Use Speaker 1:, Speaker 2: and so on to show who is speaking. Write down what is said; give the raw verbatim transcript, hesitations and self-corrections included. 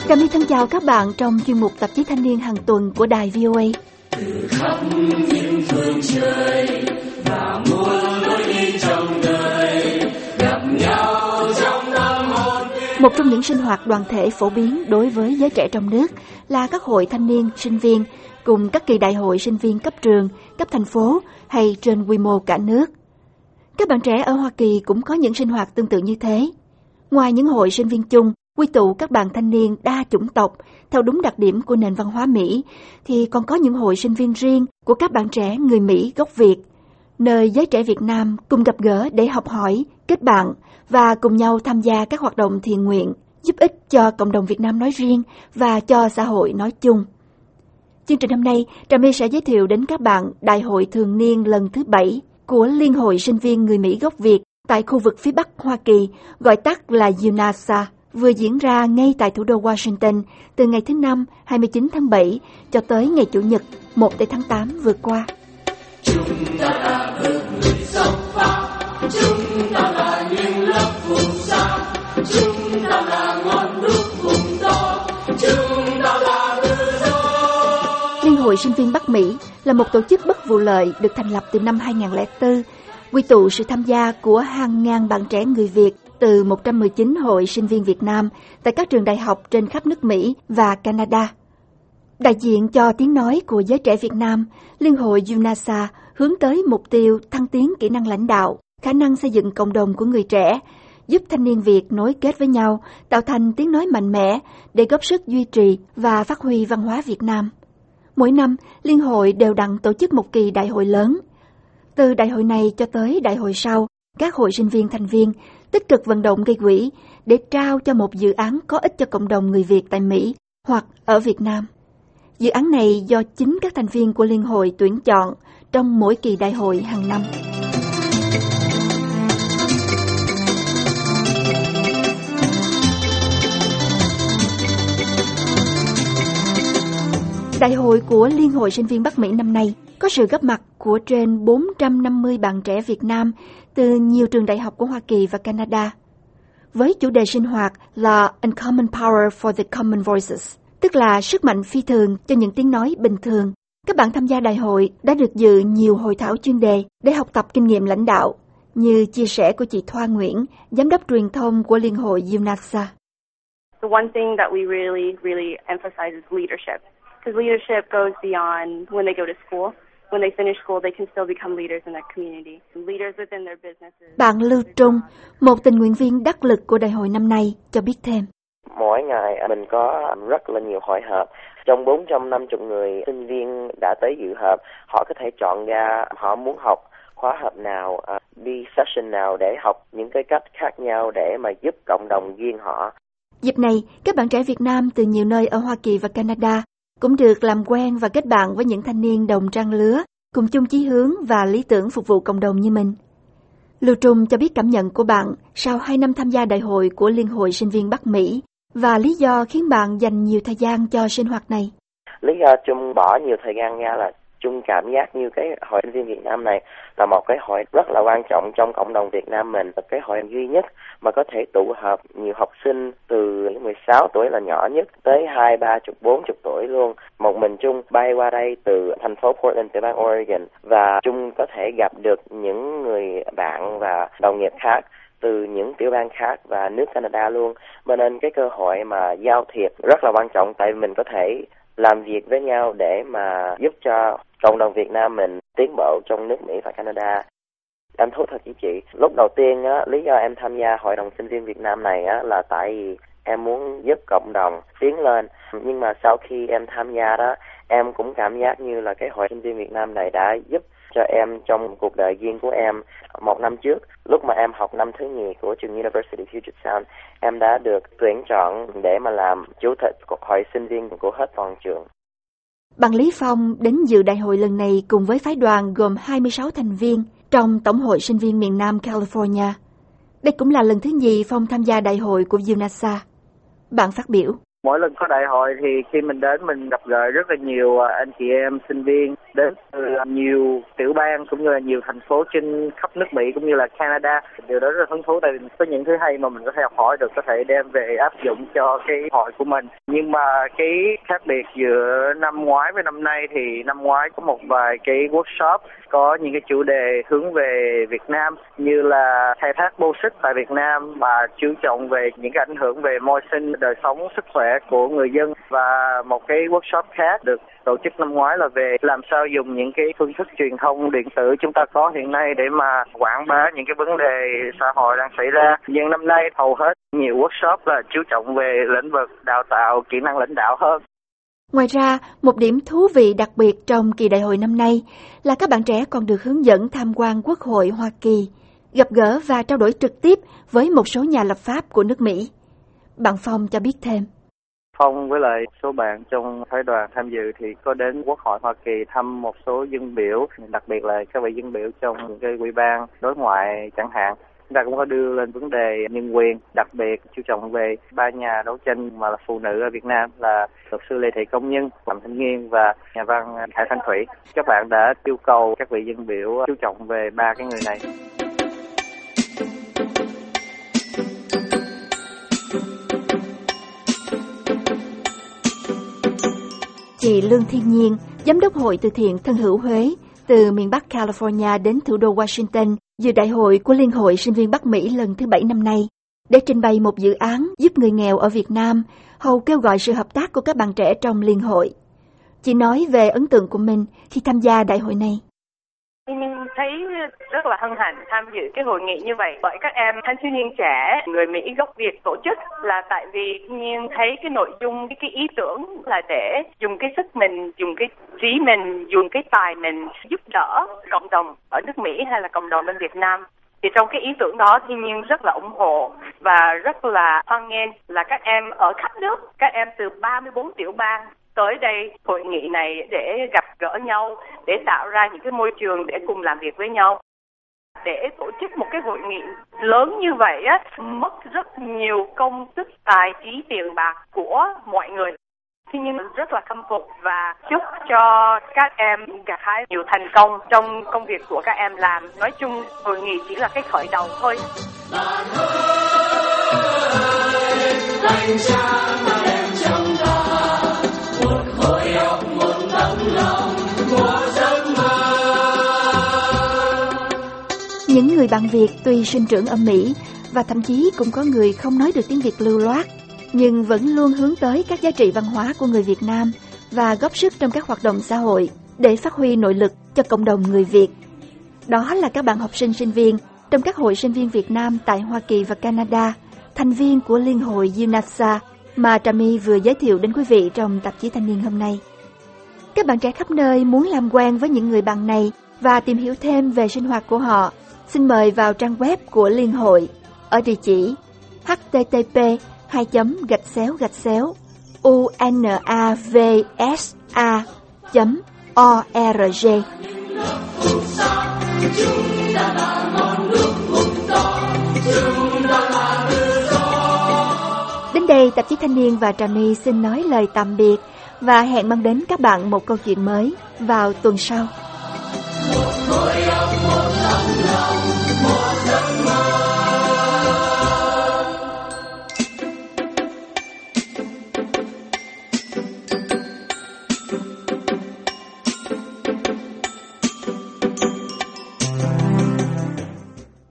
Speaker 1: Trà My thân chào các bạn trong chuyên mục tạp chí thanh niên hàng tuần của đài vê o a.
Speaker 2: Từ khắp những phương trời và muôn lối đi trong đời gặp nhau trong tâm hồn.
Speaker 1: Một trong những sinh hoạt đoàn thể phổ biến đối với giới trẻ trong nước là các hội thanh niên, sinh viên cùng các kỳ đại hội sinh viên cấp trường, cấp thành phố hay trên quy mô cả nước. Các bạn trẻ ở Hoa Kỳ cũng có những sinh hoạt tương tự như thế. Ngoài những hội sinh viên chung quy tụ các bạn thanh niên đa chủng tộc theo đúng đặc điểm của nền văn hóa Mỹ, thì còn có những hội sinh viên riêng của các bạn trẻ người Mỹ gốc Việt, nơi giới trẻ Việt Nam cùng gặp gỡ để học hỏi, kết bạn và cùng nhau tham gia các hoạt động thiện nguyện, giúp ích cho cộng đồng Việt Nam nói riêng và cho xã hội nói chung. Chương trình hôm nay, Trà My sẽ giới thiệu đến các bạn Đại hội thường niên lần thứ bảy của Liên hội sinh viên người Mỹ gốc Việt tại khu vực phía Bắc Hoa Kỳ, gọi tắt là u en a ét a, vừa diễn ra ngay tại thủ đô Washington từ ngày thứ Năm hai mươi chín tháng bảy cho tới ngày Chủ nhật một tháng tám vừa qua.
Speaker 2: Chúng ta là bước người sông pha, chúng ta là những lớp vùng xa, chúng ta là ngọn đuốc vùng to, chúng ta là tự do.
Speaker 1: Liên hội sinh viên Bắc Mỹ là một tổ chức bất vụ lợi được thành lập từ năm hai nghìn lẻ bốn, quy tụ sự tham gia của hàng ngàn bạn trẻ người Việt từ một trăm mười chín hội sinh viên Việt Nam tại các trường đại học trên khắp nước Mỹ và Canada. Đại diện cho tiếng nói của giới trẻ Việt Nam, Liên hội u en a ét a hướng tới mục tiêu thăng tiến kỹ năng lãnh đạo, khả năng xây dựng cộng đồng của người trẻ, giúp thanh niên Việt nối kết với nhau, tạo thành tiếng nói mạnh mẽ để góp sức duy trì và phát huy văn hóa Việt Nam. Mỗi năm, Liên hội đều đặn tổ chức một kỳ đại hội lớn. Từ đại hội này cho tới đại hội sau, các hội sinh viên thành viên tích cực vận động gây quỹ để trao cho một dự án có ích cho cộng đồng người Việt tại Mỹ hoặc ở Việt Nam. Dự án này do chính các thành viên của Liên hội tuyển chọn trong mỗi kỳ đại hội hàng năm. Đại hội của Liên hội sinh viên Bắc Mỹ năm nay có sự góp mặt của trên bốn trăm năm mươi bạn trẻ Việt Nam từ nhiều trường đại học của Hoa Kỳ và Canada. Với chủ đề sinh hoạt là Uncommon Power for the Common Voices, tức là sức mạnh phi thường cho những tiếng nói bình thường, các bạn tham gia đại hội đã được dự nhiều hội thảo chuyên đề để học tập kinh nghiệm lãnh đạo, như chia sẻ của chị Thoa Nguyễn, giám đốc truyền thông của Liên hội u en a ét a.
Speaker 3: The one thing that we really, really emphasize is leadership. Because leadership goes beyond when they go to school. When they finish school, they can still become leaders in their community, leaders within their businesses.
Speaker 1: Bạn Lưu Trung, một tình nguyện viên đắc lực của đại hội năm nay, cho biết thêm.
Speaker 4: Mỗi ngày mình có rất là nhiều hội họp. Trong bốn trăm năm mươi người sinh viên đã tới dự họp, họ có thể chọn ra họ muốn học khóa học nào, đi session nào để học những cái cách khác nhau để mà giúp cộng đồng riêng họ.
Speaker 1: Dịp này, các bạn trẻ Việt Nam từ nhiều nơi ở Hoa Kỳ và Canada cũng được làm quen và kết bạn với những thanh niên đồng trang lứa, cùng chung chí hướng và lý tưởng phục vụ cộng đồng như mình. Lưu Trung cho biết cảm nhận của bạn sau hai năm tham gia đại hội của Liên hội sinh viên Bắc Mỹ và lý do khiến bạn dành nhiều thời gian cho sinh hoạt này.
Speaker 4: Lý do Trung bỏ nhiều thời gian ra là Trung cảm giác như cái hội sinh viên Việt Nam này là một cái hội rất là quan trọng trong cộng đồng Việt Nam mình, là cái hội duy nhất mà có thể tụ hợp nhiều học sinh từ mười sáu tuổi là nhỏ nhất tới hai, ba chục, bốn chục tuổi luôn. Một mình Trung bay qua đây từ thành phố Portland tới bang Oregon và Trung có thể gặp được những người bạn và đồng nghiệp khác từ những tiểu bang khác và nước Canada luôn. Cho nên cái cơ hội mà giao thiệp rất là quan trọng, tại vì mình có thể làm việc với nhau để mà giúp cho cộng đồng Việt Nam mình tiến bộ trong nước Mỹ và Canada. Em thú thật với chị, lúc đầu tiên á, lý do em tham gia hội đồng sinh viên Việt Nam này á, là tại vì em muốn giúp cộng đồng tiến lên. Nhưng mà sau khi em tham gia đó, em cũng cảm giác như là cái hội sinh viên Việt Nam này đã giúp cho em trong cuộc đời riêng của em. Một năm trước, lúc mà em học năm thứ nhì của trường University of Puget Sound, em đã được tuyển chọn để mà làm chủ tịch của hội sinh viên của hết toàn trường.
Speaker 1: Bạn Lý Phong đến dự đại hội lần này cùng với phái đoàn gồm hai mươi sáu thành viên trong Tổng hội sinh viên miền Nam California. Đây cũng là lần thứ nhì Phong tham gia đại hội của u en a ét a. Bạn phát biểu.
Speaker 5: Mỗi lần có đại hội thì khi mình đến mình gặp gỡ rất là nhiều anh chị em sinh viên đến từ nhiều tiểu bang cũng như là nhiều thành phố trên khắp nước Mỹ cũng như là Canada. Điều đó rất là hứng thú tại vì có những thứ hay mà mình có thể học hỏi được, có thể đem về áp dụng cho cái hội của mình. Nhưng mà cái khác biệt giữa năm ngoái với năm nay thì năm ngoái có một vài cái workshop có những cái chủ đề hướng về Việt Nam như là khai thác bô xít tại Việt Nam và chú trọng về những cái ảnh hưởng về môi sinh, đời sống, sức khỏe của người dân. Và một cái workshop khác được tổ chức năm ngoái là về làm sao dùng những cái phương thức truyền thông điện tử chúng ta có hiện nay để mà quảng bá những cái vấn đề xã hội đang xảy ra. Nhưng năm nay hầu hết nhiều workshop là chú trọng về lĩnh vực đào tạo kỹ năng lãnh đạo hơn.
Speaker 1: Ngoài ra, một điểm thú vị đặc biệt trong kỳ đại hội năm nay là các bạn trẻ còn được hướng dẫn tham quan Quốc hội Hoa Kỳ, gặp gỡ và trao đổi trực tiếp với một số nhà lập pháp của nước Mỹ. Bạn Phong cho biết thêm.
Speaker 5: Phong với lại số bạn trong phái đoàn tham dự thì có đến Quốc hội Hoa Kỳ thăm một số dân biểu, đặc biệt là các vị dân biểu trong những cái ủy ban đối ngoại chẳng hạn. Chúng ta cũng có đưa lên vấn đề nhân quyền, đặc biệt chú trọng về ba nhà đấu tranh mà là phụ nữ ở Việt Nam là luật sư Lê Thị Công Nhân, Phạm Thanh Nghiên và nhà văn Hải Thanh Thủy. Các bạn đã yêu cầu các vị dân biểu chú trọng về ba cái người này.
Speaker 1: Chị Lương Thiên Nhiên, giám đốc hội từ thiện Thân hữu Huế, từ miền Bắc California đến thủ đô Washington dự đại hội của Liên hội Sinh viên Bắc Mỹ lần thứ bảy năm nay để trình bày một dự án giúp người nghèo ở Việt Nam, hầu kêu gọi sự hợp tác của các bạn trẻ trong liên hội. Chị nói về ấn tượng của mình khi tham gia đại hội này.
Speaker 6: Mình thấy rất là hân hạnh tham dự cái hội nghị như vậy bởi các em thanh thiếu niên trẻ người Mỹ gốc Việt tổ chức, là tại vì nhiên thấy cái nội dung, cái, cái ý tưởng là để dùng cái sức mình, dùng cái trí mình, dùng cái tài mình giúp đỡ cộng đồng ở nước Mỹ hay là cộng đồng bên Việt Nam. Thì trong cái ý tưởng đó thì nhiên rất là ủng hộ và rất là hoan nghênh là các em ở khắp nước, các em từ ba mươi bốn tiểu bang tới đây hội nghị này để gặp gỡ nhau, để tạo ra những cái môi trường để cùng làm việc với nhau. Để tổ chức một cái hội nghị lớn như vậy á, mất rất nhiều công sức, tài trí, tiền bạc của mọi người. Tuy nhiên rất là khâm phục và chúc cho các em gặt hái nhiều thành công trong công việc của các em làm. Nói chung hội nghị chỉ là cái khởi đầu thôi.
Speaker 1: Những người bạn Việt tuy sinh trưởng ở Mỹ và thậm chí cũng có người không nói được tiếng Việt lưu loát, nhưng vẫn luôn hướng tới các giá trị văn hóa của người Việt Nam và góp sức trong các hoạt động xã hội để phát huy nội lực cho cộng đồng người Việt. Đó là các bạn học sinh sinh viên trong các hội sinh viên Việt Nam tại Hoa Kỳ và Canada, thành viên của Liên hội u en a ét a mà Trà My vừa giới thiệu đến quý vị trong tạp chí Thanh niên hôm nay. Các bạn trẻ khắp nơi muốn làm quen với những người bạn này và tìm hiểu thêm về sinh hoạt của họ. Xin mời vào trang web của Liên hội ở địa chỉ h t t p hai chấm gạch xéo gạch xéo u n a v s a chấm o r g. Đến đây, tạp chí Thanh niên và Trà My xin nói lời tạm biệt và hẹn mang đến các bạn một câu chuyện mới vào tuần sau.